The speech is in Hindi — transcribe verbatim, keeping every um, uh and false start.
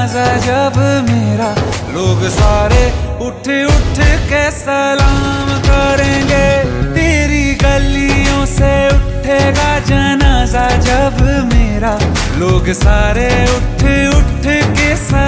जनाजा जब मेरा, लोग सारे उठ उठ के सलाम करेंगे। तेरी गलियों से उठेगा जनाजा जब मेरा, लोग सारे उठ उठ के सलाम